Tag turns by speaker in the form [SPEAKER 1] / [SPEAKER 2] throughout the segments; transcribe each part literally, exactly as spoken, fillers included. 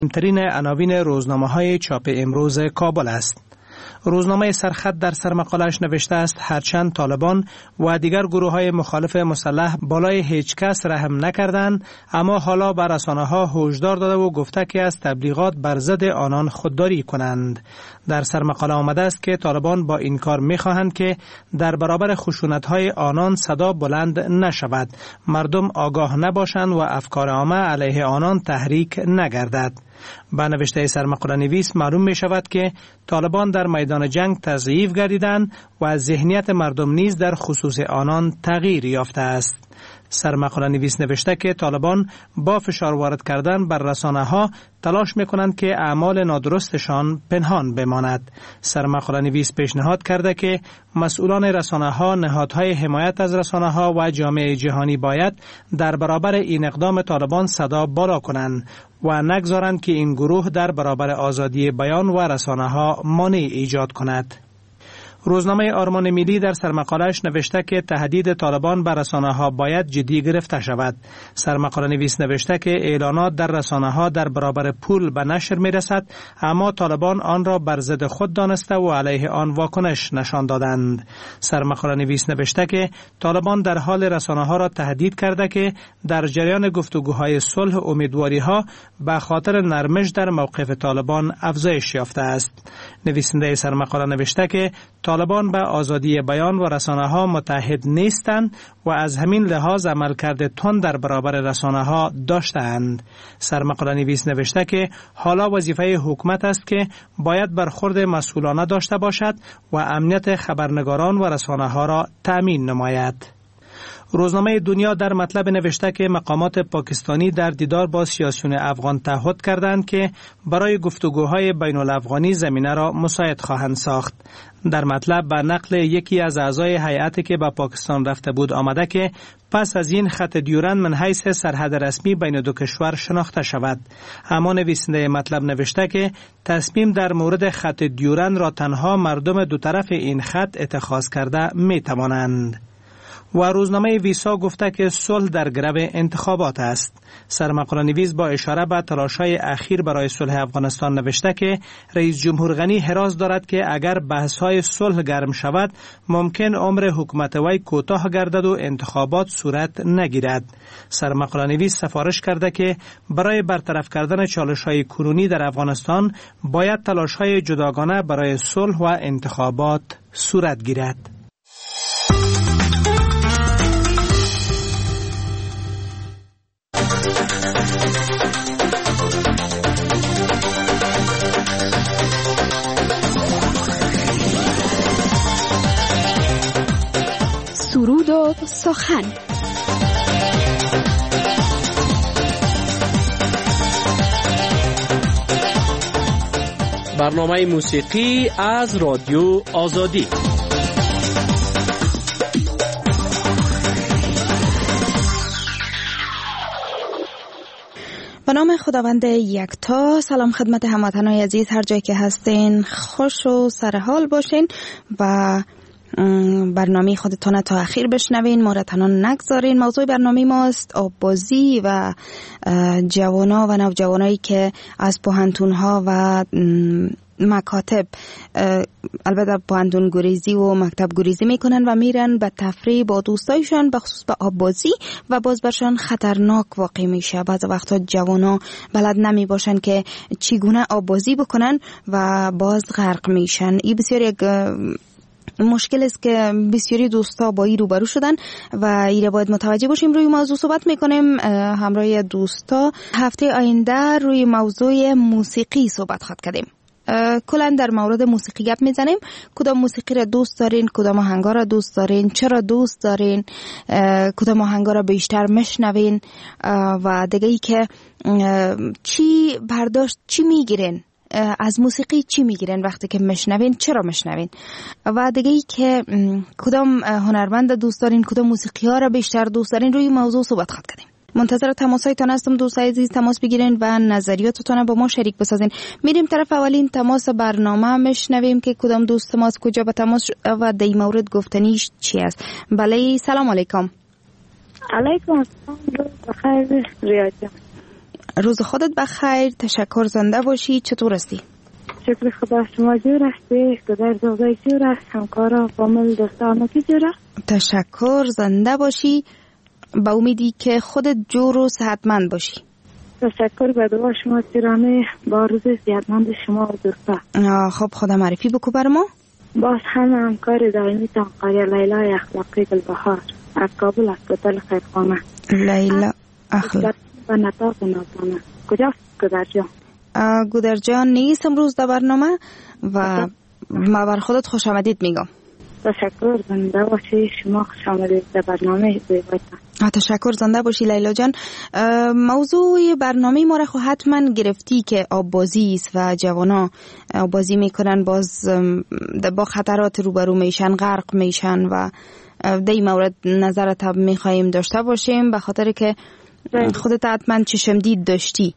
[SPEAKER 1] مهمترین عناوین روزنامه‌های چاپ امروز کابل است. روزنامه سرخط در سرمقاله‌اش نوشته است هرچند طالبان و دیگر گروه‌های مخالف مسلح بالای هیچ کس رحم نکردند، اما حالا بر رسانه‌ها هشدار داده و گفته که از تبلیغات بر ضد آنان خودداری کنند. در سرمقاله آمده است که طالبان با این کار می‌خواهند که در برابر خشونت‌های آنان صدا بلند نشود، مردم آگاه نباشند و افکار عامه علیه آنان تحریک نگردد. با نوشته سرمقاله نویس معلوم می شود که طالبان در میدان جنگ تضعیف گردیدند و ذهنیت مردم نیز در خصوص آنان تغییر یافته است. سرمقاله نویس نوشته که طالبان با فشار وارد کردن بر رسانه ها تلاش می کنند که اعمال نادرستشان پنهان بماند. سرمقاله نویس پیشنهاد کرده که مسئولان رسانه ها، نهادهای حمایت از رسانه ها و جامعه جهانی باید در برابر این اقدام طالبان صدا بالا کنند و نگذارند که این گروه در برابر آزادی بیان و رسانه ها مانع ایجاد کند. روزنامه آرمان ملی در سرمقاله‌اش نوشته که تهدید طالبان بر رسانه‌ها باید جدی گرفته شود. سرمقاله نویس نوشته که اعلانات در رسانه‌ها در برابر پول به نشر می‌رسد، اما طالبان آن را بر ضد خود دانسته و علیه آن واکنش نشان دادند. سرمقاله نویس نوشته که طالبان در حال رسانه‌ها را تهدید کرده که در جریان گفتگوهای صلح امیدواری‌ها به خاطر نرمش در موقف طالبان افزایش یافته است. نویسنده سرمقاله نوشته که طالبان به آزادی بیان و رسانه‌ها متحد نیستند و از همین لحاظ عملکرد تند در برابر رسانه‌ها داشته‌اند. سرمقاله نویس نوشته که حالا وظیفه حکومت است که باید برخورد مسئولانه داشته باشد و امنیت خبرنگاران و رسانه‌ها را تأمین نماید. روزنامه دنیا در مطلب نوشته که مقامات پاکستانی در دیدار با سیاسیون افغان تعهد کردند که برای گفتگوهای بین الافغانی زمینه را مساعد خواهند ساخت. در مطلب به نقل یکی از اعضای هیئتی که به پاکستان رفته بود آمده که پس از این خط دیورند من حیث سرحد رسمی بین دو کشور شناخته شود. اما نویسنده مطلب نوشته که تصمیم در مورد خط دیورند را تنها مردم دو طرف این خط اتخاذ کرده می توانند. و روزنامه ویسا گفته که صلح در گرو انتخابات است. سرمقاله نویس با اشاره به تلاش‌های اخیر برای صلح افغانستان نوشته که رئیس جمهور غنی حراس دارد که اگر بحث‌های صلح گرم شود ممکن عمر حکومت وی کوتاه گردد و انتخابات صورت نگیرد. سرمقاله نویس سفارش کرده که برای برطرف کردن چالش‌های کنونی در افغانستان باید تلاش‌های جداگانه برای صلح و انتخابات صورت گیرد.
[SPEAKER 2] سرود و سخن.
[SPEAKER 3] برنامه موسیقی از رادیو آزادی.
[SPEAKER 2] به نام خداوند یکتا. سلام خدمت هموطنان عزیز، هر جای که هستین خوش و سرحال باشین و برنامه خودتان تا اخیر بشنوین، مورتنان نگذارین. موضوع برنامه ماست آببازی و جوانا و نوجوانایی که از پوهنتون‌ها و مکاتب، البته پوهنتون گریزی و مکتب گریزی میکنن و میرن به تفریح با دوستایشان، بخصوص به آببازی، و باز برشان خطرناک واقع میشه. بعض وقتا جوانا بلد نمی باشن که چگونه آببازی بکنن و باز غرق میشن. این بسیار یک مشکل است که بسیاری دوستا با این روبرو شدن و ایره باید متوجه باشیم. روی موضوع صحبت میکنیم همراه دوستا. هفته آینده روی موضوع موسیقی صحبت خواهد کردیم. کلا در مورد موسیقی گپ میزنیم. کدام موسیقی را دوست دارین، کدام آهنگا را دوست دارین، چرا دوست دارین، کدام آهنگا را بیشتر میشنوین و دیگه ای که چی برداشت چی میگیرین از موسیقی، چی میگیرین وقتی که میشنوین، چرا میشنوین، و دیگه ای که کدام هنرمند دوست دارین، کدام موسیقی ها را بیشتر دوست دارین. روی موضوع صحبت خواهد کردیم. منتظر تماسایتان هستم. دوستای عزیز تماس بگیرین و نظریاتتون با ما شریک بسازین. میریم طرف اولین تماس برنامه، میشنویم که کدام دوست تماس کجا به تماس و در این مورد گفتنیش چی است. بله، سلام علیکم.
[SPEAKER 4] علیکم السلام. بخیر ریاض.
[SPEAKER 2] روز خودت بخیر، تشکر، زنده باشی. چطور هستی؟
[SPEAKER 4] شکر خدا، شما جور هستی؟ پدر زوزای جور است؟ همکارا، فامیل، دوستان کی جور است؟
[SPEAKER 2] تشکر، زنده باشی. با امیدی که خودت جور و صحتمند باشی.
[SPEAKER 4] تشکر، به دعا شما گرامی، با روز صحتمند شما و دوستا.
[SPEAKER 2] خب خدا معرفی بکو بر ما.
[SPEAKER 4] باز هم همکار دائمی تان قاری لیلا اخلاقی گلبهار از کابل است، هتل خیرخانه.
[SPEAKER 2] لیلا اخلاق
[SPEAKER 4] و نطاق نازانه. کجاست گودرجان؟
[SPEAKER 2] گودرجان نیست امروز در برنامه و ما بر خودت خوش آمدید میگم.
[SPEAKER 4] تشکر، زنده باشی. شما خوش آمدید در برنامه زیبایتان.
[SPEAKER 2] تشکر، زنده باشی لیلا جان. موضوع برنامه ما را خو حتما گرفتی که آب بازی است و جوانا آب بازی میکنن، باز با خطرات روبرو میشن، غرق میشن و در این مورد نظرت هم میخواییم داشته باشیم، به خاطر که خودت حتما چشم دید داشتی.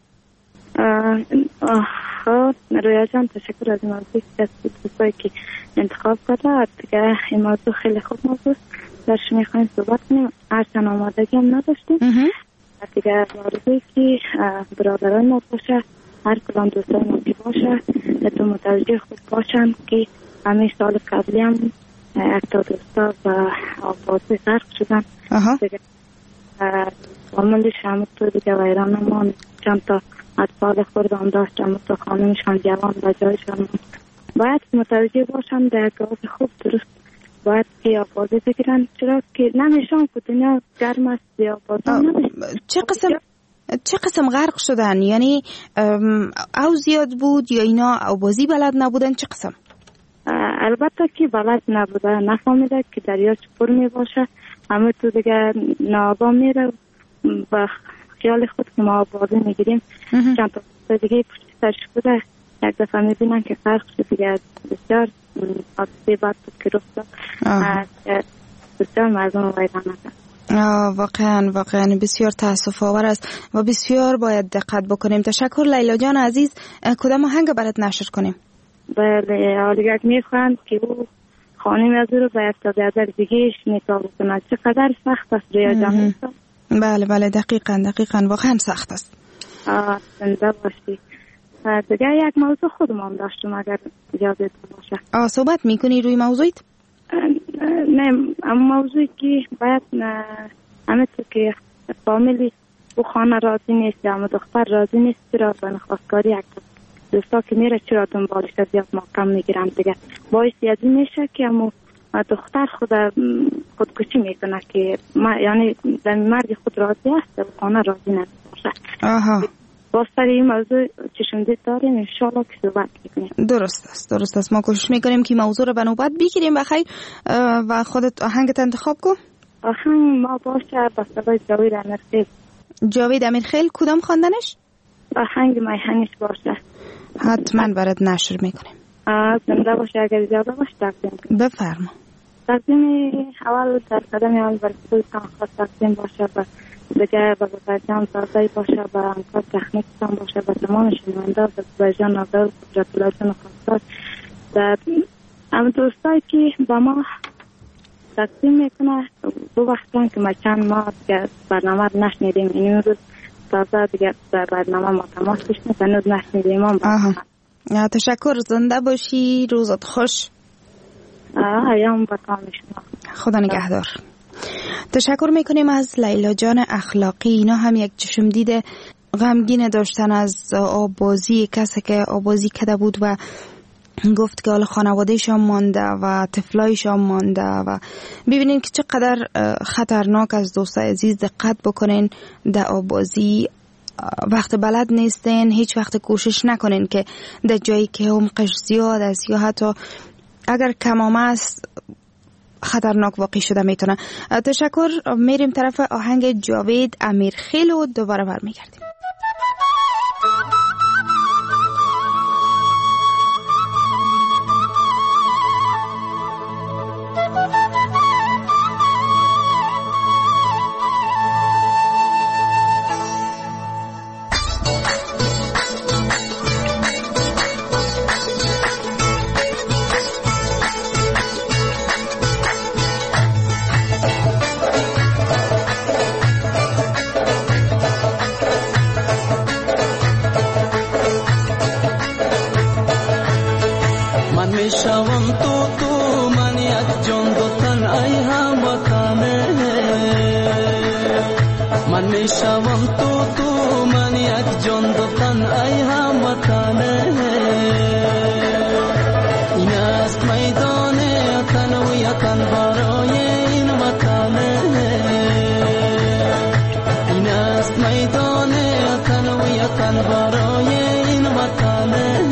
[SPEAKER 4] خب رویا جان، تشکر از این موضوع که انتخاب کرده. دیگه این موضوع خیلی خوب موضوع درش میخوایم صحبت کنیم، هرچند آمادگی هم نداشتیم. دیگه موضوعی که برادران ما باشه، هر کلان دوستان ما که باشه، تو متوجه خود باشن که همه سال قبلی هم یک تا دوستا و آبازی غرق شدن. دیگه عملش هم تو دیگه ویران ما چند تا اطفال خود هم داشت، هم تا خانمشان جوان و جایشان باید متوجه باشن در گاز خوب درست باید که آبازی بگیرن، چرا که نمیشان که دنیا گرم است یا آبازی نمیشن.
[SPEAKER 2] چه قسم چه قسم غرق شدن؟ یعنی او زیاد بود یا اینا آبازی بلد نبودن؟ چه قسم؟
[SPEAKER 4] البته که بلد نبوده، نفهمیده که دریا چپر می باشه، همه تو دیگه نابا میره و خیال خود که ما آبازی میگیریم. چند تا دیگه پشت سرش بوده، یک دفعه میبینن که فرق شد دیگه. بسیار حادثه بد بود که رخ داد، بسیار مردم ویران نکرد.
[SPEAKER 2] واقعا واقعا بسیار تاسف آور است و بسیار باید دقت بکنیم. تشکر لیلا جان عزیز. کدام آهنگ برات نشر کنیم؟
[SPEAKER 4] بله، حالا یک میخواند که او خانم از او رو باید تا بیادر دیگهش نکاح بکنه. چقدر سخت است رویا جان.
[SPEAKER 2] بله بله دقیقا دقیقا واقعا سخت است.
[SPEAKER 4] آه زنده باشی. دیگه یک موضوع خودم هم داشتم اگر اجازه باشه.
[SPEAKER 2] آه صحبت میکنی روی موضوعیت؟
[SPEAKER 4] نه، اما موضوعی که باید همه تو که فامیلی او خانه راضی نیست یا دختر راضی نیست، چرا به نخواستگاری یک دوستا که میره چرا دنبالش زیاد محکم میگیرم دیگه. باعثی از این میشه که امو دختر خود خودکشی میکنه که ما یعنی در مرگ خود راضی است و خانه راضی نمیشه.
[SPEAKER 2] آها،
[SPEAKER 4] باز سر این موضوع چشم دید داریم، انشالله که صحبت میکنیم.
[SPEAKER 2] درست است درست است. ما کوشش میکنیم که موضوع رو به نوبت بگیریم. بخیر و خودت آهنگت انتخاب کن.
[SPEAKER 4] آهنگ ما باشه با صدای جاوید امیرخیل.
[SPEAKER 2] جاوید امیرخیل کدام خواندنش؟
[SPEAKER 4] آهنگ میهنش باشه.
[SPEAKER 2] حتما برات نشر میکنیم.
[SPEAKER 4] زنده باشه. اگر اجازه باشه تقدیم کنیم.
[SPEAKER 2] بفرما.
[SPEAKER 4] تقدیم اول در قدم اول برای خودتان خواست تقدیم باشه و دیگه با بزرگان زادهی باشه و همکار تکنیکتان باشه و تمام شنونده و بزرگان نازده و قدرتالله جان خواستار در هم دوستایی که با ما تقدیم میکنه. دو وقتان که ما چند ماه دیگه برنامه نشنیدیم، این روز تازه دیگه در برنامه ما تماس بشنید هنوز نشنیدیم.
[SPEAKER 2] آها، تشکر. زنده باشی، روزت خوش.
[SPEAKER 4] ایام با تام شما.
[SPEAKER 2] خدا نگهدار. تشکر میکنیم از لیلا جان اخلاقی. اینا هم یک چشم دیده غمگین داشتن از آبازی، کسی که آبازی کرده بود و گفت که حالا خانوادهشان مانده و طفلایشان مانده و ببینین که چقدر خطرناک از دوستای عزیز. دقت بکنین در آبازی وقت بلد نیستین، هیچ وقت کوشش نکنین که در جایی که عمقش زیاد است یا حتی اگر کمامه است خطرناک واقع شده میتونه. تشکر. میریم طرف آهنگ جاوید امیرخیل و دوباره برمیگردیم.
[SPEAKER 5] میشوم تو تو من یک جان دو تن ای هموطنه من میشوم تو تو من یک جان دو تن ای هموطنه این است میدان تنویتن برای این وطنه این است میدان تنویتن برای این وطنه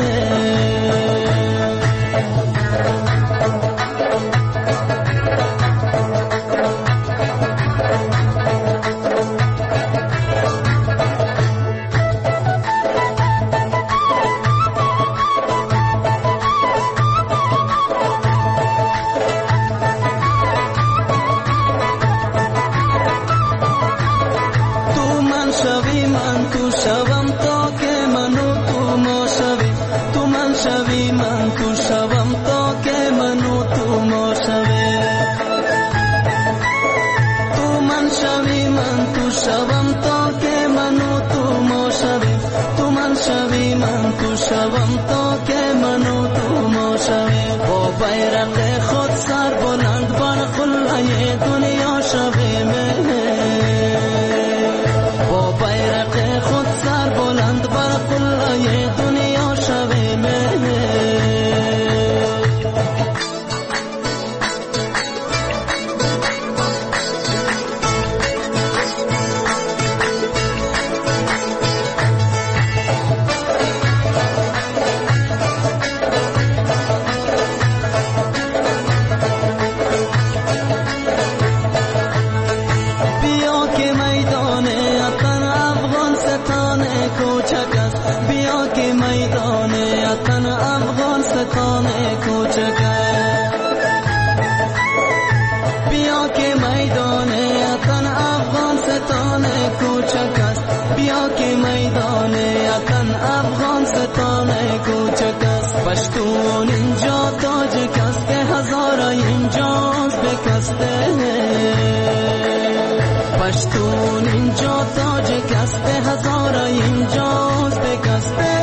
[SPEAKER 5] پشتون اینجا تاج کسته هزارا اینجاست بکسته پشتون اینجا تاج کسته هزارا اینجاست بکسته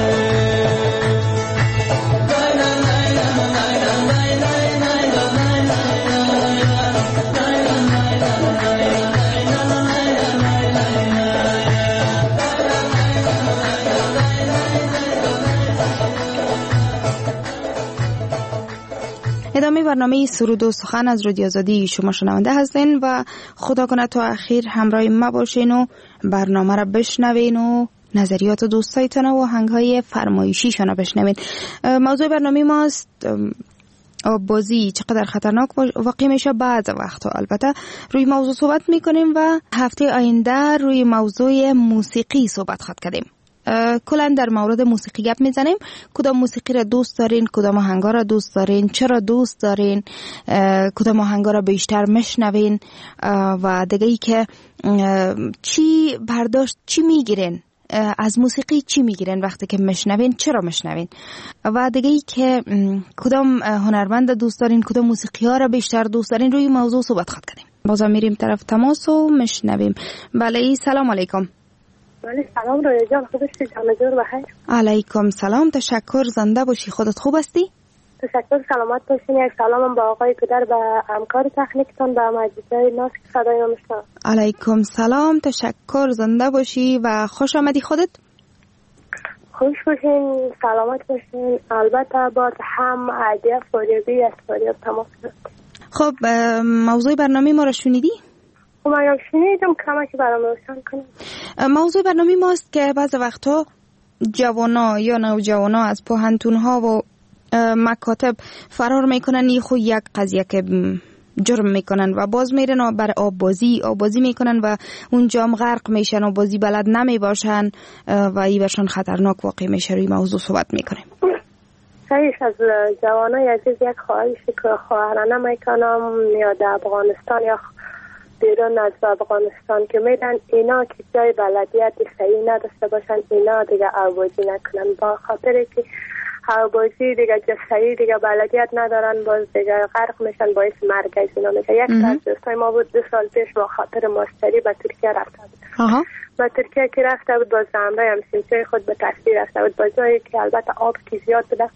[SPEAKER 2] ادامه برنامه سرود و سخن از رادیو آزادی شما شنونده هستین و خدا کنه تا اخیر همراه ما باشین و برنامه را بشنوین و نظریات دوستایتان و آهنگ‌های فرمایشیشان را بشنوین. موضوع برنامه ماست آببازی چقدر خطرناک واقع میشه بعض وقتا. البته روی موضوع صحبت میکنیم و هفته آینده روی موضوع موسیقی صحبت خواهد کردیم. کلا در مورد موسیقی گپ میزنیم. کدام موسیقی را دوست دارین، کدام آهنگا را دوست دارین، چرا دوست دارین، کدام آهنگا را بیشتر میشنوین و دیگه ای که چی برداشت چی میگیرین از موسیقی، چی میگیرین وقتی که میشنوین، چرا میشنوین و دیگه ای که کدام هنرمند دوست دارین، کدام موسیقی ها را بیشتر دوست دارین. روی موضوع صحبت خواهد کنیم. بازم میریم طرف تماس و میشنویم. بله سلام علیکم.
[SPEAKER 6] بله سلام رویا جان، خوب هستی؟ جان جور بخیر.
[SPEAKER 2] علیکم سلام، تشکر. زنده باشی. خودت خوب هستی؟
[SPEAKER 6] تشکر، سلامت باشین. یک سلامم با آقای پدر، با همکار تکنیکتون، با مجیدای ناس که صدای ما میشنوه.
[SPEAKER 2] علیکم سلام، تشکر. زنده باشی و خوش آمدی. خودت
[SPEAKER 6] خوش باشین، سلامت باشین. البته با هم عادیه فوریبی از فوریب تماس کرد.
[SPEAKER 2] خب موضوع برنامه ما را شنیدی؟
[SPEAKER 6] من شنیدم، کمک برام روشن کنم.
[SPEAKER 2] موضوع برنامه ماست که بعض وقتا جوانا یا نوجوانا از پوهنتون‌ها و مکاتب فرار میکنن. یه خود یک قضیه که جرم میکنن و باز میرن و بر آب بازی آب بازی میکنن و اونجا هم غرق میشن و بازی بلد نمی باشن و ای برشان خطرناک واقع میشه. روی موضوع صحبت میکنیم.
[SPEAKER 6] خیلی از جوانای عزیز یک خواهشی که خواهرانه میکنم، یا در افغانستان یا بیرون از افغانستان که میدن اینا که جای بلدیت صحیح نداشته باشن، اینا دیگه آبازی نکنن، با خاطر که آبازی دیگه جسایی دیگه بلدیت ندارن، باز دیگه غرق میشن، باعث مرگ از اینا میشه. یک از دوستای ما بود دو سال پیش با خاطر ماستری به ترکیه رفته بود. به ترکیه که رفته بود، باز همراه همسینچه خود به تصویر رفته بود، با جایی که البته آب که زیاد بوده،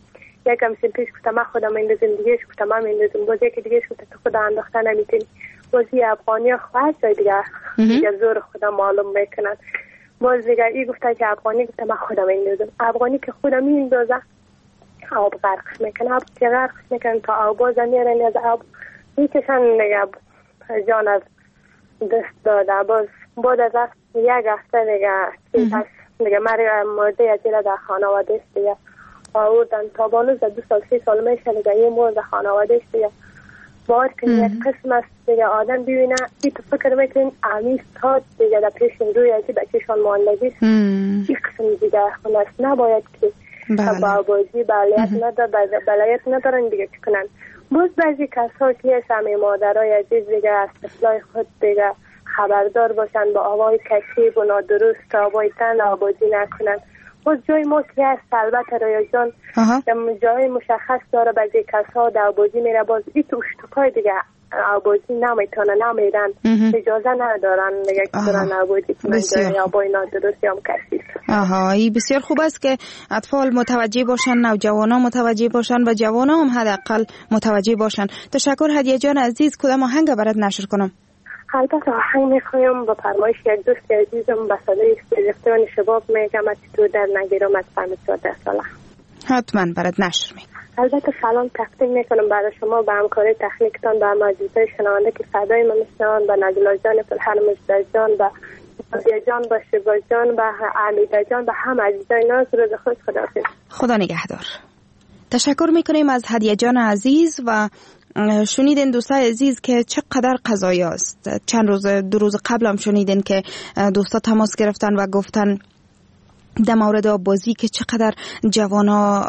[SPEAKER 6] یکم سیم پیش گفتم من خودم میندازم، دیگهش گفتم من میندازم، باز یکی دیگهش گفت تو خدا انداخته نمیتونی. بازی افغانی ها خواهد جای دیگه دیگه زور خودم معلوم میکنن. باز دیگه ای گفته که افغانی، گفتم من خودم میندازم. افغانی که خودم میندازه آب غرقش میکنه، آب که غرقش میکنه تا آب باز میارن از آب میکشن دیگه جان از دست داده. باز بعد از یک هفته دیگه پس دیگه مرده از دیگه در خانواده است دیگه آوردن تا بانوز دو سال سی سال میشه دیگه یه مرد خانواده است دیگه. باید که یک قسم است دیگه آدم ببینه ای تو فکر میکنین امیز تا دیگه در پیش روی ازی بچهشان ماندگی است. این قسم دیگه خونه است، نباید که با بازی بلایت ندارن دیگه چی کنن. باز بعضی کسا که هست همه مادرای عزیز دیگه از طفلای خود دیگه خبردار باشن با آوای کشیب و نادرست آوای تن آبازی نکنن. باز جای ما که هست البته رaya جان جای مشخص داره، بعضی کسا در آبازی میره باز ای تو اشتکای دیگه آبازی نمیتونه نمیرن، اجازه ندارن دیگه که دارن آبازی کنن جای آبای نادرست یا کشیب.
[SPEAKER 2] آها، ای بسیار خوب است که اطفال متوجه باشن، نوجوانا متوجه باشن و جوانا هم حداقل متوجه باشن. تشکر هدیه جان عزیز. کدام آهنگ برات نشر کنم؟
[SPEAKER 6] البته آهنگ میخوایم با فرمایش یک دوست عزیزم به صدای استیزفتان شباب میگم از تو در نگیرم از فهمت چهارده ساله.
[SPEAKER 2] حتما برات نشر میکنم.
[SPEAKER 6] البته سلام تقدیم میکنم برای شما به همکاری تکنیکتان، به مجلسای شنونده که صدای من میشنوند، به نجلا جان، فلحر مجد جان، به نازیه جان، به شبا جان، به حمیده جان، به هم عزیزای ناز. روز خوش، خداحافظ.
[SPEAKER 2] خدا نگهدار. تشکر میکنیم از هدیه جان عزیز. و شنیدین دوستای عزیز که چقدر قضایی است. چند روز دو روز قبل هم شنیدین که دوستا تماس گرفتن و گفتن در مورد آبازی که چقدر جوانا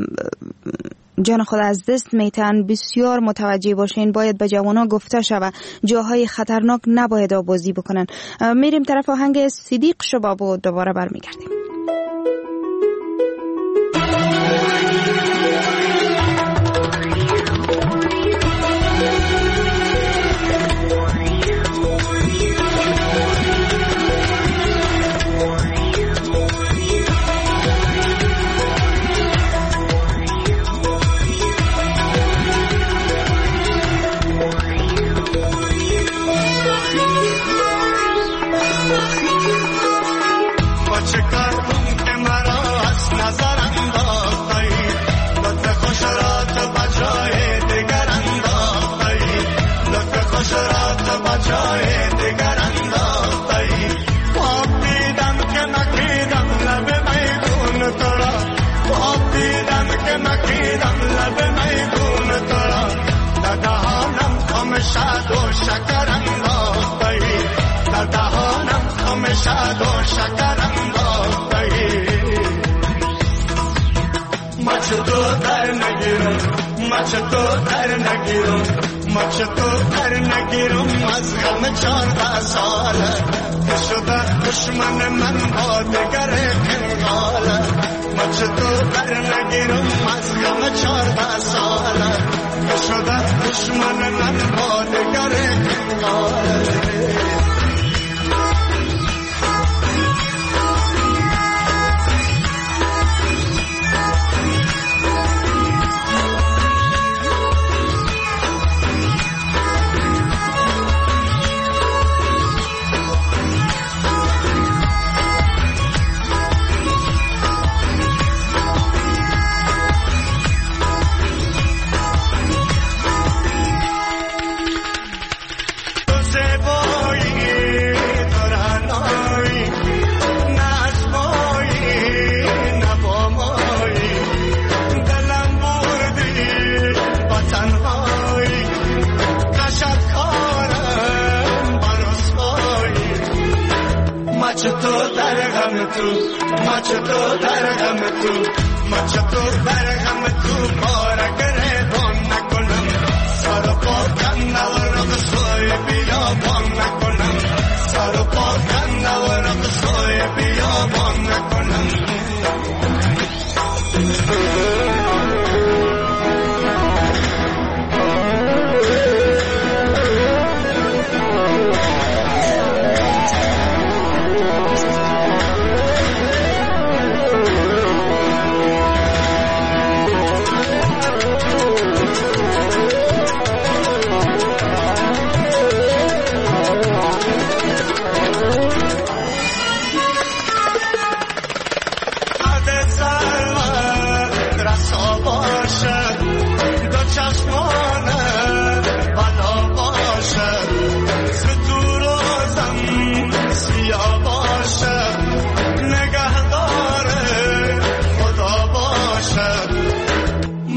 [SPEAKER 2] جان خود از دست میتن. بسیار متوجه باشین، باید به جوانا گفته شود جاهای خطرناک نباید آبازی بکنن. میریم طرف آهنگ صدیق شباب و دوباره برمیگردیم.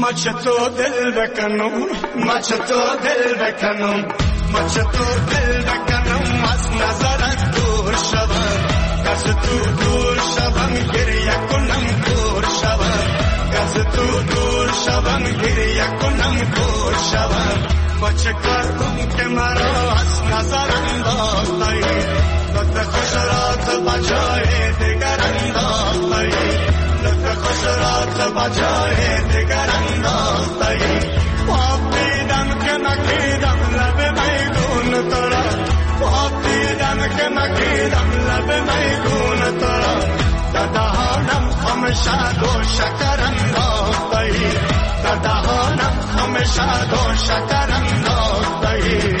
[SPEAKER 7] ما چطور دل بکنم ما چطور دل بکنم ما چطور دل بکنم از نظرت دور شوم از تو دور شوم گریه کنم دور شوم از تو دور شوم گریه کنم دور شوم با چه کار کنم که مرا از نظر انداختی لطف خوش رات بجای دیگر انداختی لطف خوش رات بجای دیگر انداختی خواب دیدم که مکیدم لب میگون تو را خواب دیدم که مکیدم لب میگون تو را در دهانم خمشد و شکر انداختی در دهانم خمشد و شکر انداختی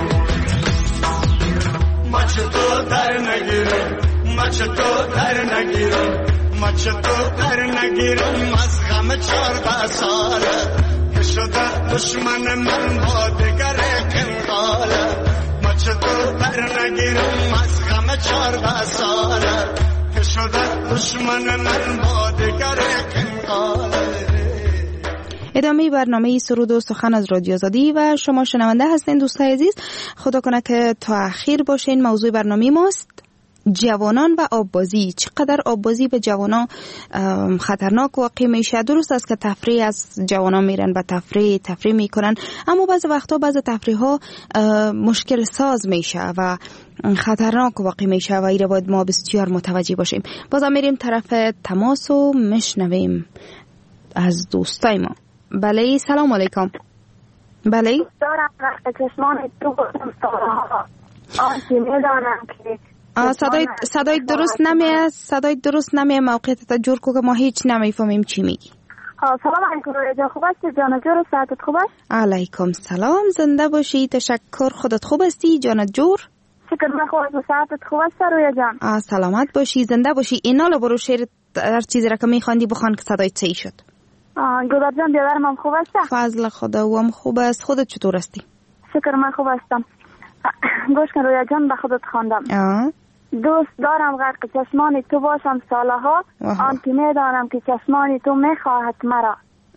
[SPEAKER 7] ما چطور در نگیرم ما چطور در نگیرم ما چطور در نگیرم از غم چارده ساله که شده دشمن من با دگر کنقاله ما چطور در نگیرم از غم چارده ساله که شده دشمن من با دگر کنقاله.
[SPEAKER 2] ادامه برنامه سرود و سخن از رادیو آزادی و شما شنونده هستین دوستای عزیز. خدا کنه که تا اخیر باشین. موضوع برنامه ماست جوانان و آببازی. چقدر آببازی به جوانان خطرناک واقع میشه. درست است که تفریح از جوانان میرن و تفریح تفریح میکنن، اما بعض وقتا بعض تفریح ها مشکل ساز میشه و خطرناک واقع میشه و ایره باید ما بسیار متوجه باشیم. بازم میریم طرف تماس و میشنویم از دوستای ما. بله سلام علیکم. بله
[SPEAKER 6] دارم وقت چشمان تو بودم سالها آنچه میدانم که
[SPEAKER 2] صدای صدای درست نمیه صدای درست نمیه موقعیت جور کو که ما هیچ نمیفهمیم چی میگی.
[SPEAKER 6] سلام علیکم رجا، خوب هستی جان جور؟ صحتت خوب است؟
[SPEAKER 2] علیکم سلام، زنده باشی. تشکر. خودت خوب هستی جان جور؟
[SPEAKER 6] شکر من خوب هستم. صحتت خوب است رویا جان؟
[SPEAKER 2] سلامت باشی، زنده باشی. اینالا برو شعر هر چیزی را که میخواندی بخوان که صدایت صحیح شد.
[SPEAKER 6] گودر جان بیادرم هم خوب است؟
[SPEAKER 2] فضل خدا و هم خوب است. خودت چطور هستی؟
[SPEAKER 6] شکر من خوب هستم. گوش کن رویا جان، به خودت خواندم. دوست دارم غرق چشمان تو باشم سالها، آن که میدانم که چشمان تو میخواهد مرا.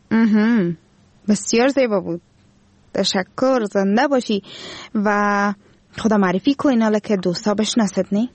[SPEAKER 2] بسیار زیبا بود. تشکر. زنده باشی و خدا معرفی کن حالا که دوستا بشناسد. نی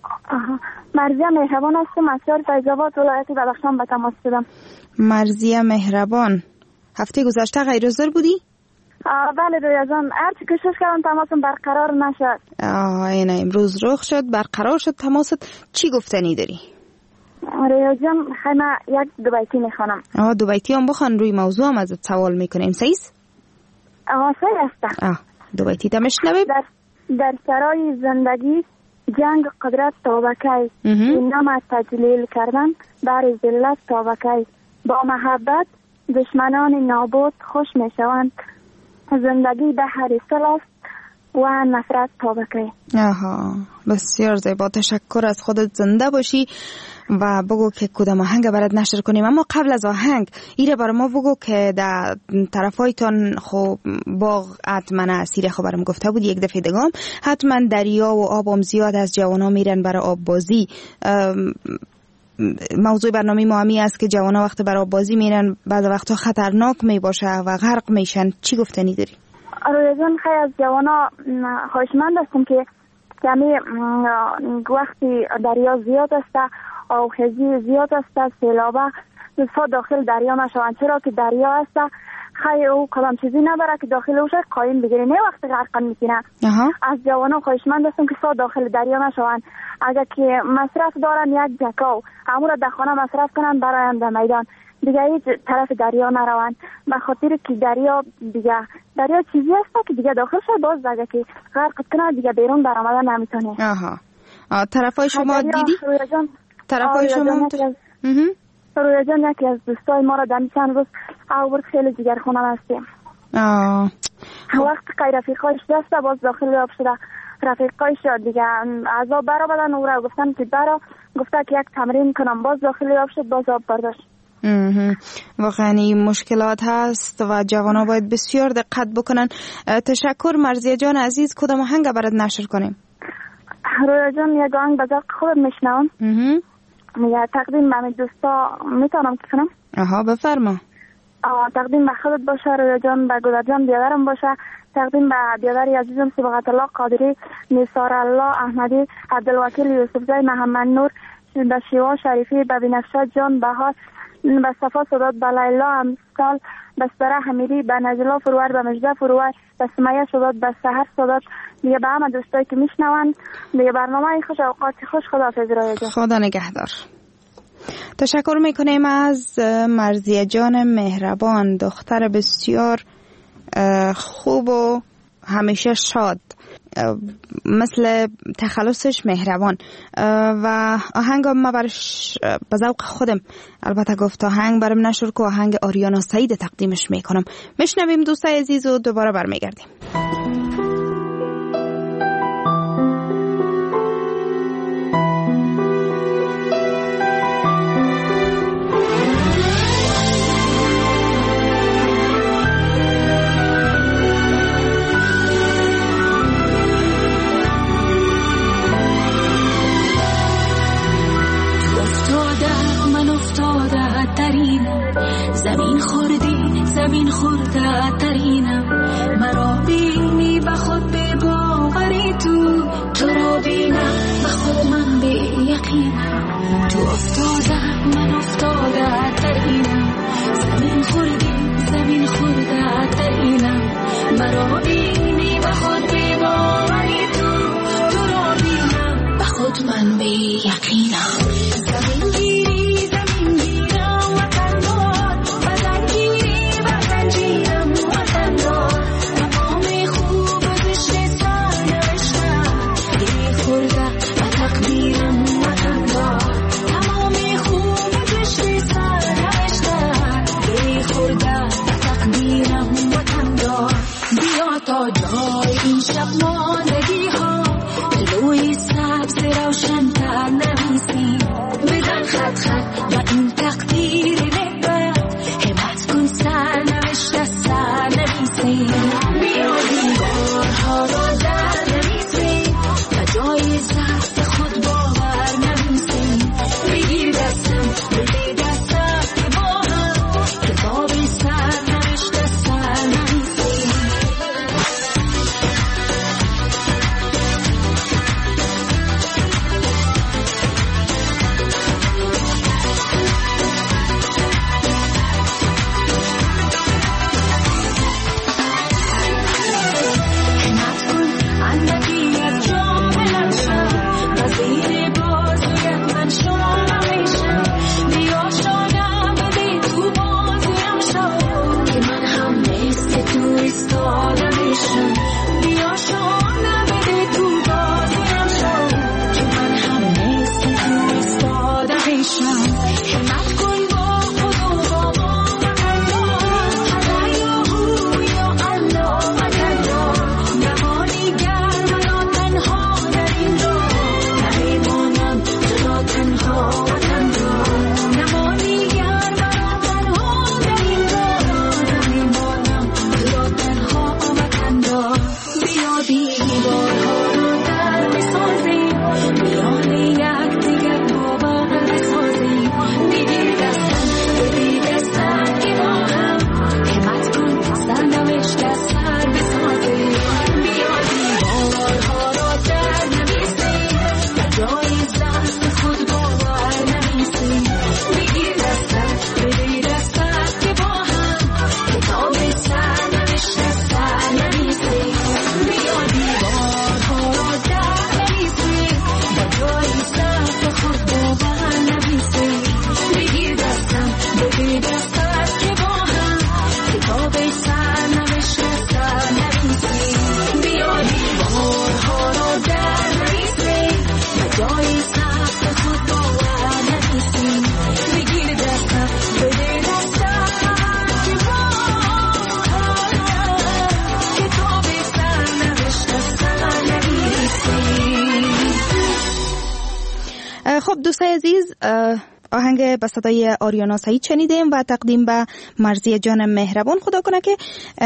[SPEAKER 6] مرزیه مهربان هستم از شهر فیض‌آباد ولایت بدخشان به تماس شدم.
[SPEAKER 2] مرزیه مهربان، هفته گذشته غیر حاضر بودی؟
[SPEAKER 6] بله رویا جان، هرچی کوشش کردم تماسم برقرار نشد.
[SPEAKER 2] آه اینه امروز رخ شد، برقرار شد تماست. چی گفتنی داری؟
[SPEAKER 6] رویا جان خیلی یک دو بیتی میخوانم.
[SPEAKER 2] آه دو بیتی هم بخوان، روی موضوع هم ازت سوال میکنیم. سیست؟
[SPEAKER 6] آه صحیح است.
[SPEAKER 2] آه دو بیتی تمشنویم.
[SPEAKER 6] در, در سرای زندگی جنگ قدرت تابکی، این نام تجلیل کردن بر ذلت تابکی، با محبت دشمنان نابود خوش میشوند، زندگی به هر سل است و نفرت تابکی.
[SPEAKER 2] آها بسیار زیبا. تشکر از خودت. زنده باشی و بگو که کدام آهنگ برات نشر کنیم. اما قبل از آهنگ ایره برای ما بگو که در طرفایتان خب باغ حتما اسیره خب برام گفته بود یک دفعه دگام حتما دریا و آبم زیاد از جوانا میرن برای آب بازی. موضوع برنامه ما همی است که جوانا وقت برای آب بازی میرن بعض وقتا خطرناک می باشه و غرق میشن. چی گفتنی داری؟
[SPEAKER 6] رویا جان خیلی از جوانا خواهشمند هستم که کمی وقتی دریا زیاد است او خیزی زیاد است سیلابه لطفا داخل دریا نشوند، چرا که دریا است خیلی او کلام چیزی نداره که داخل اوش قایم بگیری، نه وقت غرق میکنه. از جوانا خواهشمند هستم که سا داخل دریا نشوند. اگر که مصرف دارن یک جکاو همون را در خانه مصرف کنن برایم در میدان، دیگه هیچ طرف دریا نروند، به خاطر که دریا دیگه دریا چیزی است که دیگه داخل شد باز اگر که غرق کنه دیگه بیرون برآمدن نمیتونه.
[SPEAKER 2] آها طرفای شما دیدی؟ طرفای شما
[SPEAKER 6] رویا جان یکی از دوستای ما را در چند روز آورد خیلی جگر خونم هستیم.
[SPEAKER 2] آه
[SPEAKER 6] وقت که رفیقایش دسته باز داخل آب شده، رفیقایش دیگه عذاب برا بدن او را گفتن که برا گفته که یک تمرین کنم، باز داخل آب شد باز آب برداشت.
[SPEAKER 2] واقعا این مشکلات هست و جوانا باید بسیار دقت بکنن. تشکر مرزیه جان عزیز. کدام آهنگ برات نشر کنیم؟
[SPEAKER 6] رویا جان یک آهنگ به ذوق خودت میشنوم. میگه تقدیم به دوستا میتونم که کنم؟
[SPEAKER 2] آها بفرما.
[SPEAKER 4] تقدیم به خودت باشه، رویا جان، به گلر جان بیادرم باشه، تقدیم به بیادری عزیزم صبغت الله قادری، نثار الله احمدی، عبدالوکیل یوسفزی، محمد نور، به شیوا شریفی، به بنفشه جان بهار، به صفا صدات، به لیلا امثال، به سره حمیدی، به نجلا فرور، به مجده فرور، به سمیه صدات، به سحر صدات، دیگه به همه دوستایی که میشنون دیگه برنامه خوش، اوقات خوش. خداحافظ رویا جان.
[SPEAKER 2] خدا نگهدار. تشکر میکنیم از مرضیه جان مهربان، دختر بسیار خوب و همیشه شاد، مثل تخلصش مهربان. و آهنگ ما برش به ذوق خودم البته گفت آهنگ برم نشر که آهنگ آریانا سعید تقدیمش میکنم. میشنویم دوستای عزیز و دوباره برمیگردیم.
[SPEAKER 8] زمین خوردی زمین خورده ترینم، مرا بینی به خود به باوری، تو تو را بینم به خود من به یقینم، تو افتاده من افتاده ترینم، زمین خوردی زمین خورده ترینم، مرا بینی به خود به باوری، تو تو را بینم به خود من به یقینم. زمین گیری زمین گیرم وطن دار، بدن گیری بدن جیرم وطن دار، تمام خوب و زشت سر نوشتم، گیری خورده و تقدیرم وطن دار، تمام خوب و زشت سر نوشتم، گیری خورده و تقدیرم وطن دار. بیا تا جای این شب ماندگی ها، جلوی سبز روشن تر نویسی، بزن خط خط و این تقدیر نبرد، همت کن سر نوشته سر نویسی، بیا دیوارها را در نویسی و جای ضعف خود باور نویسی، بگیر دستم بده دستم که با هم کتاب سر نوشته سر نویسی.
[SPEAKER 2] خب دوستای عزیز، آهنگ به صدای آریانا سعید شنیدیم و تقدیم به مرضیه جان مهربان. خدا کنه که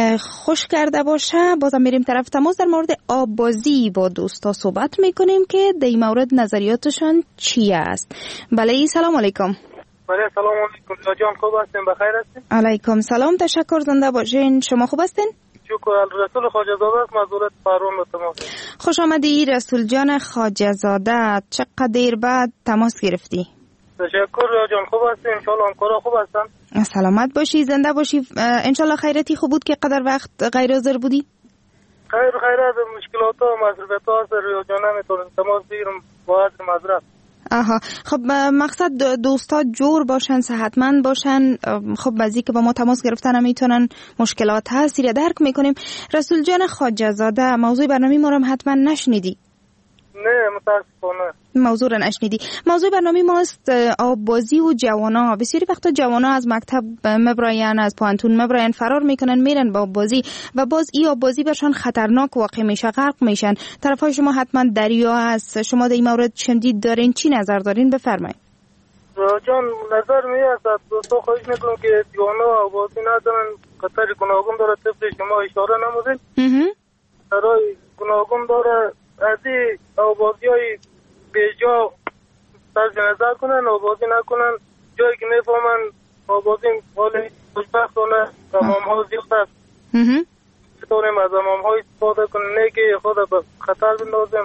[SPEAKER 2] خوش کرده باشه. بازم میریم طرف تماس، در مورد آبازی با دوستا صحبت میکنیم که در این مورد نظریاتشان چی است. بله، سلام علیکم.
[SPEAKER 9] بله سلام علیکم جان، خوب هستین؟ بخیر هستین؟
[SPEAKER 2] علیکم سلام، تشکر، زنده باشین. شما خوب هستین؟
[SPEAKER 9] شکر. رسول خواجه زاده است، مزورت پروان رو تماس.
[SPEAKER 2] خوش آمدی رسول جان خواجه زاده. چقدر دیر بعد تماس گرفتی؟
[SPEAKER 9] تشکر جان، خوب هستین؟ ان شاء الله همکارا خوب هستن؟
[SPEAKER 2] سلامت باشی، زنده باشی. ان شاء الله خیرتی خوب بود که قدر وقت غیر حاضر بودی؟
[SPEAKER 9] خیر خیرات، مشکلات و مصرفات هست ریا جان، نمیتونم تماس بگیرم با عذر معذرت.
[SPEAKER 2] آها، خب مقصد دوستا جور باشن، صحتمند باشن. خب بعضی که با ما تماس گرفتن هم میتونن مشکلات هست، یا درک میکنیم. رسول جان خواجه زاده، موضوع برنامه ما رو حتما نشنیدی؟
[SPEAKER 9] نه متاسفانه
[SPEAKER 2] موضوع رو نشنیدی. موضوع برنامه ماست آببازی و جوانا. بسیاری وقتا جوانا از مکتب مبراین، از پانتون مبراین، فرار میکنن میرن با آببازی و باز این آببازی برشان خطرناک واقع میشه، غرق میشن. طرفای شما حتما دریا هست، شما در این مورد شنید دارین، چی نظر دارین؟ بفرمایید.
[SPEAKER 9] جان نظر میاد دوستا خواهش میکنم که جوانا آببازی ندارن، خطر گوناگون داره. طبق شما اشاره نمودین برای گوناگون داره. از این آبازی های بیجا طرز نظر کنن، آبازی نکنن. جایی که میفهمن آبازی حالی خوشبختانه امام ها زیاد هست، بتونیم از امام های استفاده کنیم، نه که خود به خطر بندازیم.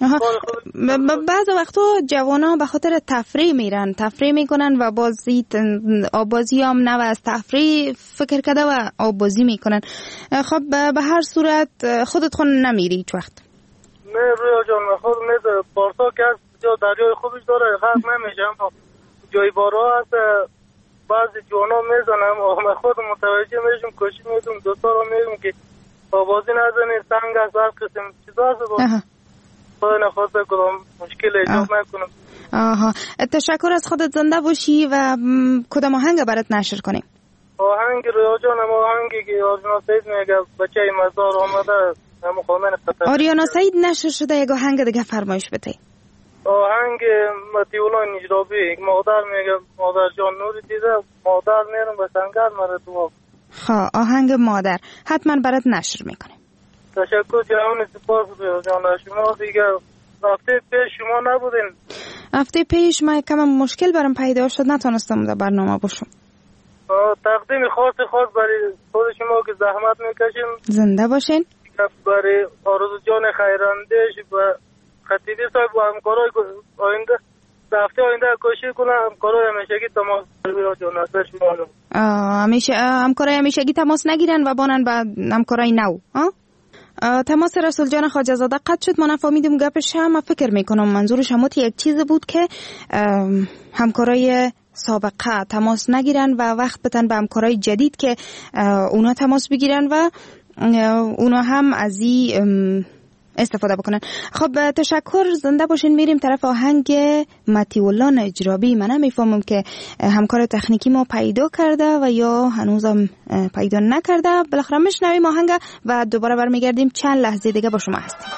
[SPEAKER 2] بعض وقتا جوانا به خاطر تفریح میرن، تفریح میکنن و بازی آبازی هم نه از تفریح فکر کرده و آبازی میکنن. خب به هر صورت خودت خون نمیری هیچ وقت؟
[SPEAKER 9] نه رویا جان، خود نیست. پارسا که هست جا دریای خوبش داره، غرق نمیشه، اما جای بارها هست بعضی جوانا میزنم و من خود متوجه میشم، کوشش میکنم دوستا رو میگم که آبازی نزنید، سنگ هست، هر قسم چیزا هست، خود نخواست کدام مشکل ایجاد نکنم.
[SPEAKER 2] آها، تشکر از خودت، زنده باشی. و کدام آهنگ برات نشر کنیم؟
[SPEAKER 9] آهنگ رویا جان، اما آهنگی که آریانا سعید میگه بچه مزار آمده،
[SPEAKER 2] آریانا سعید نشر شده، یک آهنگ دیگه فرمایش بده.
[SPEAKER 9] آهنگ متیولا نجرابی، مادر میگه مادر جان نوری دیده، مادر میرم به سنگر مره تو.
[SPEAKER 2] خواه آهنگ مادر حتما برات نشر میکنه.
[SPEAKER 9] تشکر جهان، سپاس جان. شما دیگه هفته پیش شما نبودین؟
[SPEAKER 2] هفته پیش من کم مشکل برام پیدا شد، نتونستم در برنامه باشم.
[SPEAKER 9] تقدیم خاص خاص برای خود شما که زحمت میکشیم.
[SPEAKER 2] زنده باشین.
[SPEAKER 9] برای آرزو جان خیراندهش و خطیبی صاحب و همکارای آینده هفته آینده کوشش کنم همکارای همیشگی تماس بگیرن.
[SPEAKER 2] همیشه همکارای همیشگی تماس نگیرن و بانن به همکارای نو. تماس رسول جان خواجه زاده قطع شد، ما نفهمیدیم گپش. هم فکر میکنم منظورش همون یک چیز بود که همکارای سابقه تماس نگیرن و وقت بتن به همکارای جدید که اونا تماس بگیرن و اونا هم از این استفاده بکنن. خب تشکر، زنده باشین. میریم طرف آهنگ متیولا نجرابی. من نمیفهمم که همکار تکنیکی ما پیدا کرده و یا هنوزم پیدا نکرده. بالاخره میشنویم آهنگ و دوباره برمیگردیم، چند لحظه دیگه با شما هستیم.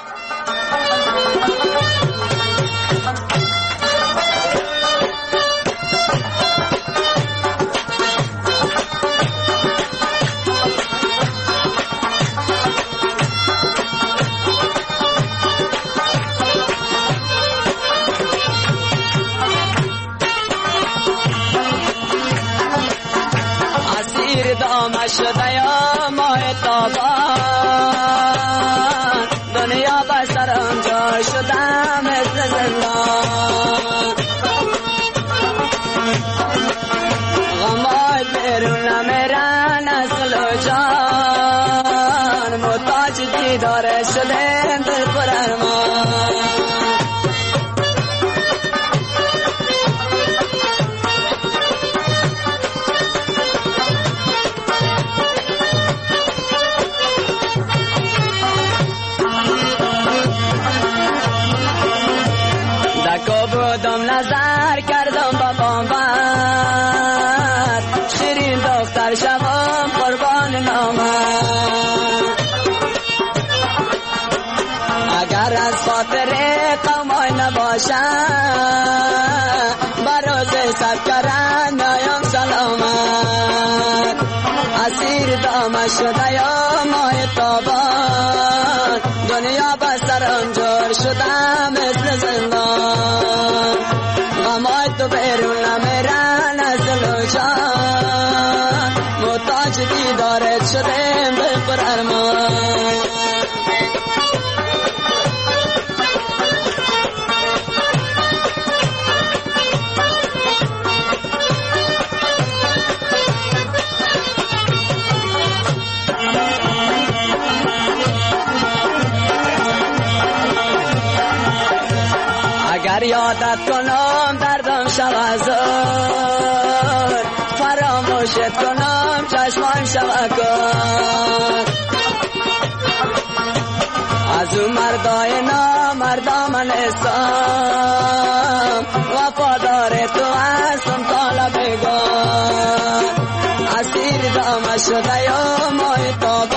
[SPEAKER 5] شده یا ماه تابان، دنیا بسرم جا شده مثل زندان. غمای بیرون نمیرن اصل و جان، محتاج دیداره شده دل پر ارمان. بودم نظر کردم با بامبر، شیرین دختر شوم قربان نامم. اگر از خاطر قومای نباشم، بروز سب کرن نایم سلامت. اسیر دام شده یا ماه تابان، دنیا بسرم جور شده مثل زندان. غمای تو بیرون نمیرن از محتاج دیدارت شدم دل پر ارمان. اگر یادت کنم دردم شود زود، فراموشت کنم چشمان شود کن. از اون مردای نامردا من استم، وفادار تو هستم تا لبگان. اسیر دامه شده یا ماه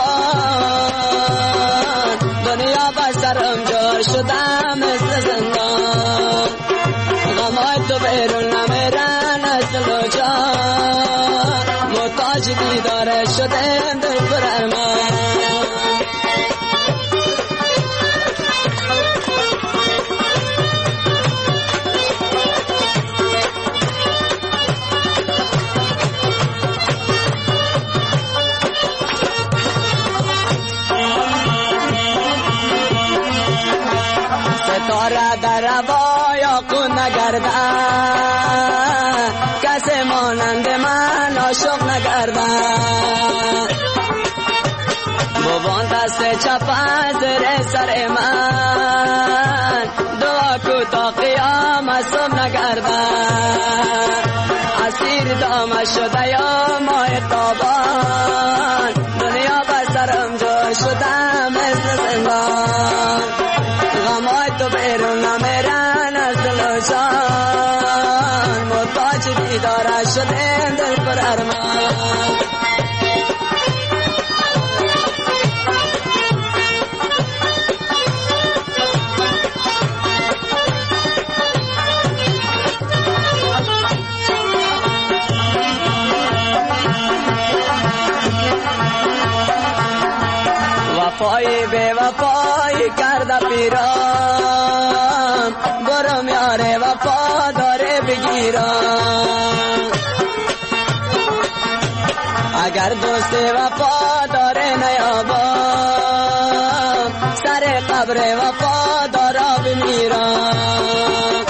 [SPEAKER 5] تابان، دنیا بر سرم جار شده مثل زندان. غمای تو بیرون نمیرن از دل و جان، محتاج دیدارت شدم دل پر ارمان. ستاره در هوا یا کن نگردن، کسی مانند من عاشق نگردن. بابان دست چپ زیر سر من، دعا کو تا قیامت صبح نگردن. اسیر دامه شده یا ماه تابان، دنیا بر سرم جار شده مثل زندان. غمای تو بیرون نمیرن از دل و جان، محتاج دیدارت شدم دل پر ارمان. وفای بے وفای کرده پیران، برم یاره وفا داره بگیرم. اگر دوست وفا داره نیابم، سر قبر وفا داره بمیرم.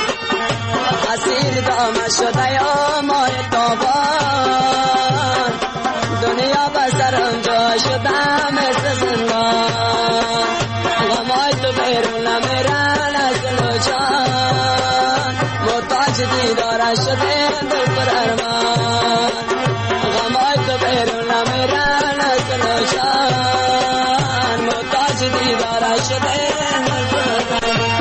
[SPEAKER 5] اسیر دامه شده یا ماه تابان، دنیا بر سرم جا شده مثل زندان. غمای تو بیرون نمیرن از دل و جان، محتاج دیدارت شدم دل پر ارمان. غمای تو بیرون نمیرن از دل و جان، محتاج دیدارت شدم دل پر ارمان.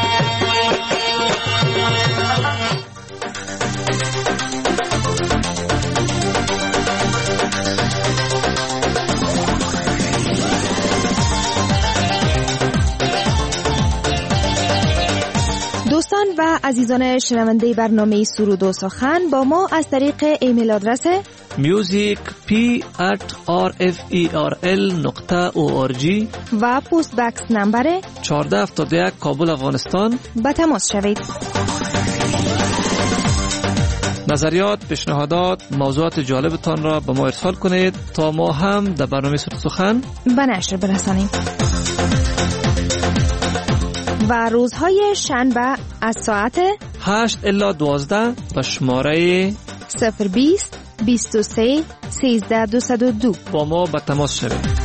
[SPEAKER 2] دوستان و عزیزان شنونده برنامه سرود و سخن، با ما از طریق ایمیل آدرس
[SPEAKER 3] music p at r f e r l نقطه او آر جی
[SPEAKER 2] و پست بکس نمبر
[SPEAKER 3] چهارده هفتاد و یک کابل افغانستان
[SPEAKER 2] به تماس شوید.
[SPEAKER 3] نظریات، پیشنهادات، موضوعات جالبتان را به ما ارسال کنید تا ما هم در برنامه سرود و سخن
[SPEAKER 2] به نشر برسانیم. و روزهای شنبه از ساعت
[SPEAKER 3] هشت الی دوازده به شماره
[SPEAKER 2] صفر بیست بیست و سه سیزده دویست و دو
[SPEAKER 3] با ما به تماس شوید.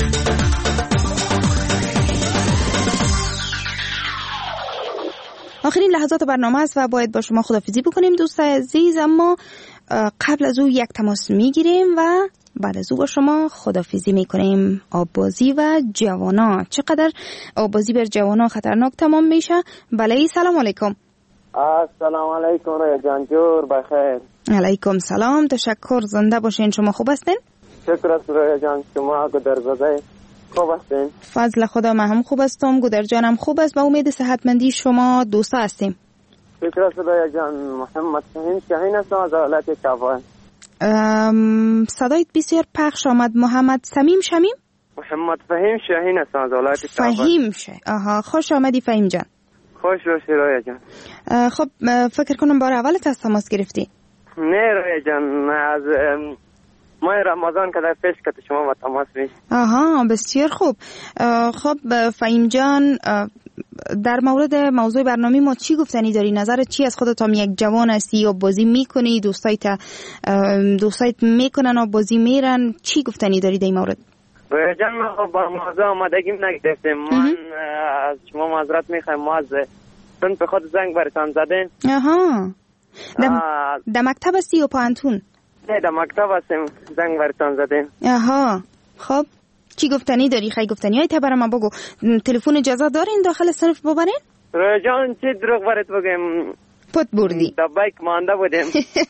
[SPEAKER 2] آخرین لحظات برنامه است و باید با شما خداحافظی بکنیم دوستان عزیز، اما قبل از او یک تماس میگیریم و بعد از او با شما خداحافظی میکنیم. آببازی و جوانا، چقدر آببازی بر جوانا خطرناک تمام میشه. بله، سلام علیکم.
[SPEAKER 10] السلام علیکم رویا جان، جور بخیر.
[SPEAKER 2] علیکم سلام، تشکر، زنده باشین. شما خوب هستین؟
[SPEAKER 10] شکر است رویا جان، شما گودرزاده خوب هستین؟
[SPEAKER 2] فضل خدا، من هم خوب هستم، گودر جانم خوب است. با امید صحتمندی شما دوستا هستیم.
[SPEAKER 10] شکر است رویا جان. محمد فهیم شاهین هستم از ولایت کابل.
[SPEAKER 2] صدایت بسیار پخش آمد. محمد سمیم شمیم؟
[SPEAKER 10] محمد فهیم شاهین هستم از ولایت کابل.
[SPEAKER 2] فهیم شه. آها، خوش آمدی فهیم جان.
[SPEAKER 10] خوش باشی رویا جان.
[SPEAKER 2] خب فکر کنم بار اولت از تماس گرفتی؟
[SPEAKER 10] نه رویا جان، از ماه رمضان که در پیش که شما با تماس میشه.
[SPEAKER 2] آها بسیار خوب. خب فهیم جان، در مورد موضوع برنامه ما چی گفتنی داری؟ نظرت چی از خودت؟ هم یک جوان هستی یا بازی میکنی؟ دوستایت دوستایت میکنن و بازی میرن؟ چی گفتنی داری در این مورد؟
[SPEAKER 10] جان ما با موضوع آمادگیم نگرفتیم. من از شما معذرت میخوایم، ما از صنف خود زنگ برتان زدیم.
[SPEAKER 2] آها در مکتب هستی یا پانتون؟
[SPEAKER 10] نه در مکتب هستیم، زنگ برتان زدیم.
[SPEAKER 2] آها خب چی گفتنی داری؟ خیلی گفتنی های تا برام بگو. تلفن اجازه دارین داخل صنف ببرین؟
[SPEAKER 10] جان چی دروغ برات بگم،
[SPEAKER 2] پت بردی
[SPEAKER 10] در بایک مانده بودیم.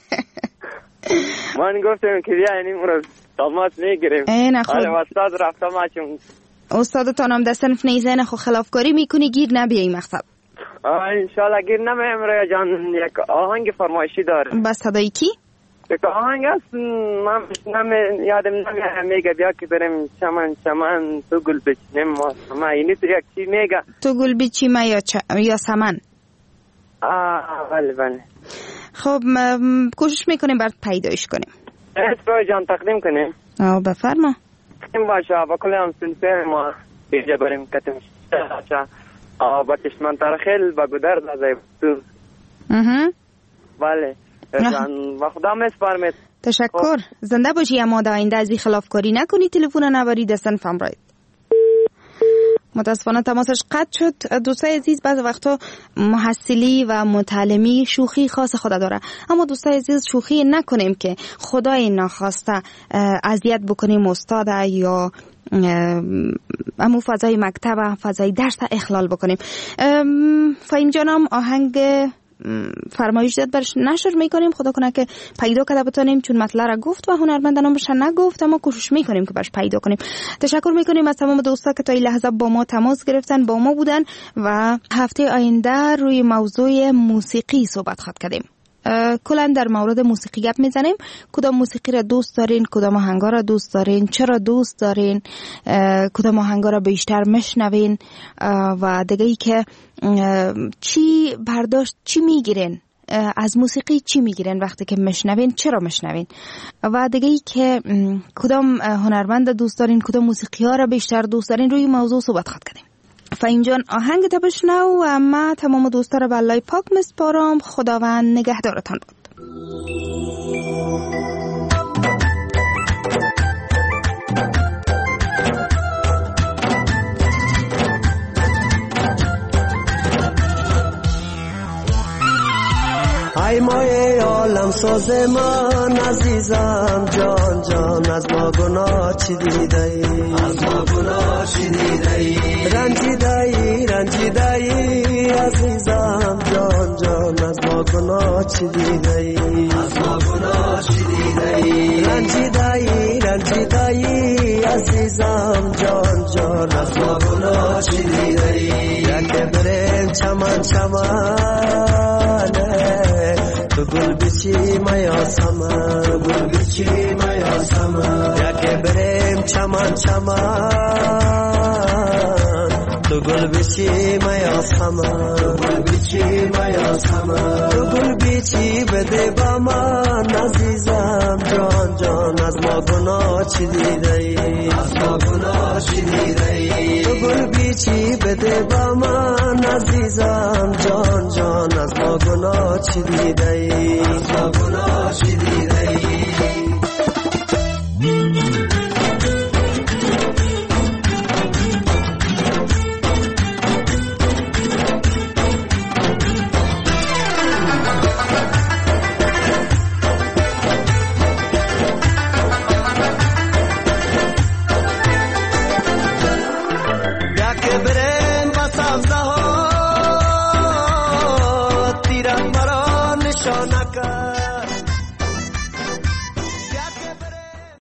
[SPEAKER 10] من گفتم که بیا این امروز تماس میگیریم. حالا استاد رفتم چون
[SPEAKER 2] استادتان هم در صنف نیزه نخو خلافکاری میکنی، گیر نبیه این مقصد.
[SPEAKER 10] انشالله گیر نمیم. رویا جان یک آهنگ فرمایشی داره.
[SPEAKER 2] بس صدای کی؟
[SPEAKER 10] یک آهنگ هست، من نمی یادم نمیاد. میگه بیا که بریم چمن چمن تو گل بچینیم ما سمن. اینی تو یک چی میگه
[SPEAKER 2] تو گل بچیم یا چ... یا سمن.
[SPEAKER 10] آه بله بله.
[SPEAKER 2] خب کوشش میکنیم برات پیدایش کنیم.
[SPEAKER 10] رویا جان تقدیم کنیم.
[SPEAKER 2] آه بفرما.
[SPEAKER 10] این باشه با کلی هم سنفه ما بیجه بریم کتیم شده با چشمان ترخیل با گودر دازه تو. بله و خدا مسپارمید.
[SPEAKER 2] تشکر. زنده باشی. اما در آینده از این خلافکاری نکنی، تلفن نبری دستن فمراید. متاسفانه تماسش قطع شد. دوستای عزیز بعض وقتا محصلی و متعلمی شوخی خاص خود داره، اما دوستای عزیز شوخی نکنیم که خدای ناخواسته اذیت بکنیم استاد یا امو فضای مکتب فضای درس اخلال بکنیم. فهیم جانم آهنگ فرمایش داد برش نشر میکنیم، خدا کنه که پیدا کرده بتونیم، چون مطلع را گفت و هنرمندانم بشه نگفت، اما کوشش میکنیم که برش پیدا کنیم. تشکر میکنیم از تمام دوستا که تا این لحظه با ما تماس گرفتن، با ما بودن و هفته آینده روی موضوع موسیقی صحبت خواهد کردیم. کلا در مورد موسیقی گپ میزنیم. کدام موسیقی را دوست دارین، کدام آهنگا را دوست دارین، چرا دوست دارین، کدام آهنگا را بیشتر میشنوین و دیگه ای که چی برداشت چی میگیرین از موسیقی، چی میگیرین وقتی که میشنوین، چرا میشنوین و دیگه ای که کدام هنرمند دوست دارین، کدام موسیقی ها را بیشتر دوست دارین. روی موضوع صحبت خواهد کردیم. فهیم جان آهنگ تا بشنو و ما تمام دوستا را به الله پاک مسپارم. خداوند نگهدارتان باد.
[SPEAKER 11] ای مایه عالم ساز من عزیزم جان جان، از ما گناه چی دیده ای، از ما گناه چی دیده ای، رنجیده ای رنجیده ای عزیزم جان جان، از ما گناه چی دیده ای، از ما گناه چی دیده ای، رنجیده ای رنجیده ای عزیزم جان جان، از ما گناه چی دیده ای. یک بریم چمن چمن تو گل بچی میا سمن، گل بچی میا سمن، یکی بریم چمن چمن تو گل بچی میا سمن، گل بچی میا سمن، تو گل بچی بده با من عزیزم جان جان، از ما گناه چی دیده ای، از ما گناه چی دیده ای، تو گل بچی بده با من عزیزم جان جان، از ما گناه چی دیده ای، از ما گناه چی دیده ای.